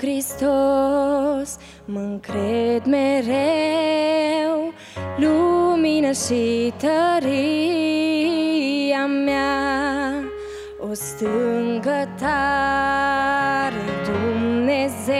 Hristos mă-ncred mereu, lumină și tăria mea, o stângă tare, Dumnezeu.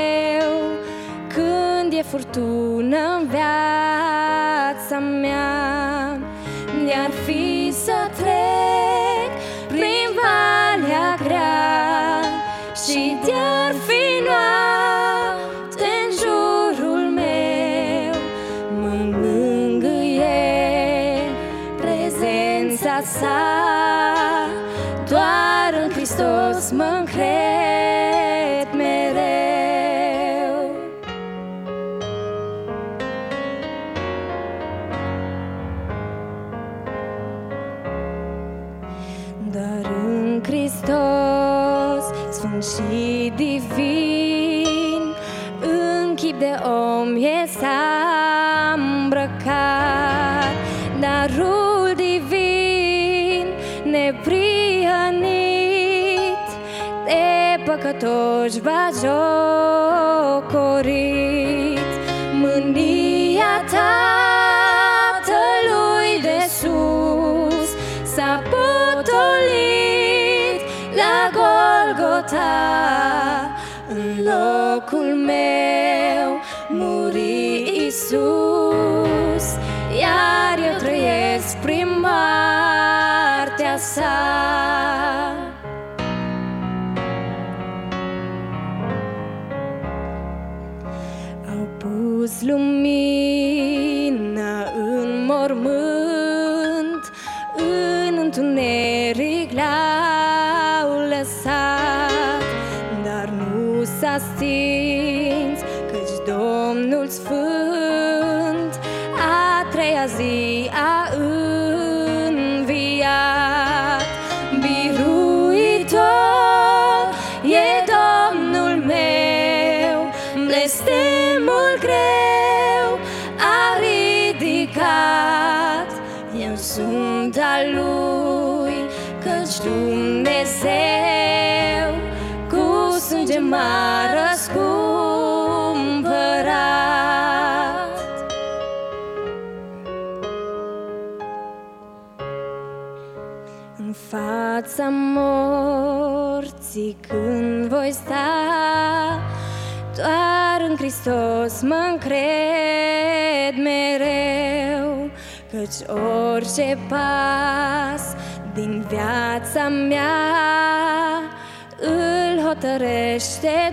Când e furtună-n viața mea, de-ar fi să trec prin valea grea și de-ar fi noapte-n jurul meu, mă mângâie prezența sa. Doar în Hristos mă-ncred mereu. Doar în Hristos, sfânt și divin, în chip de om e s-a îmbrăcat. Darul divin neprihănit de păcătoși batjocorit. Mânia Tatălui de sus s-a potolit la Golgota. În locul meu muri Iisus, iar eu trăiesc prin moartea sa. Au pus lumina în mormânt, în întuneric l-au lăsat, dar nu s-a stins, căci Domnul Sfânt a treia zi a înviat. Biruitor e Domnul meu, blestemul greu a ridicat. Eu sunt al Lui, căci Dumnezeu cu sânge m-a răscumpărat. În fața morții când voi sta, doar în Hristos mă-ncred mereu, căci orice pas din viața mea îl hotărăște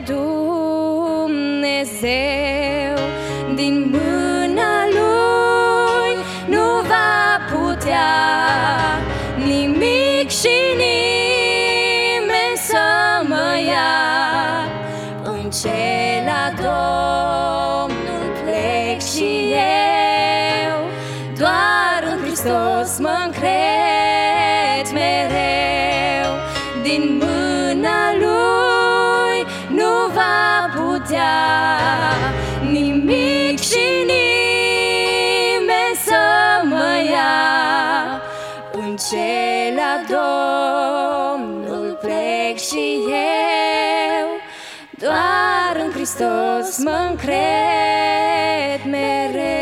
Dumnezeu. Din mâna Lui nu va putea nimic și nimeni să mă ia. Înce la Domnul plec și eu, doar în Hristos mă-ncred mereu. Din mâna Lui nu va putea nimic și nimeni să mă ia. Înce la Domnul plec și eu, doar în Hristos mă-ncred mereu.